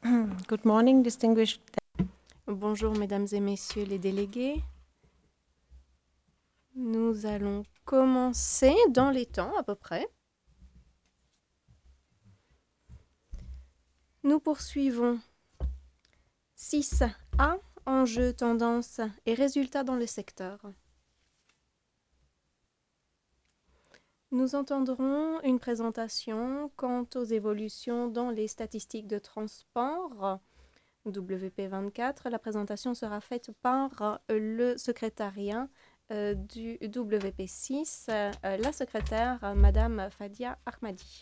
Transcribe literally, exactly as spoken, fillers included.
Good morning, distinguished. Bonjour mesdames et messieurs les délégués. Nous allons commencer dans les temps à peu près. Nous poursuivons six A, enjeux, tendances et résultats dans le secteur. Nous entendrons une présentation quant aux évolutions dans les statistiques de transport W P vingt-quatre. La présentation sera faite par le secrétariat euh, du W P six, euh, la secrétaire Madame Fadia Ahmadi.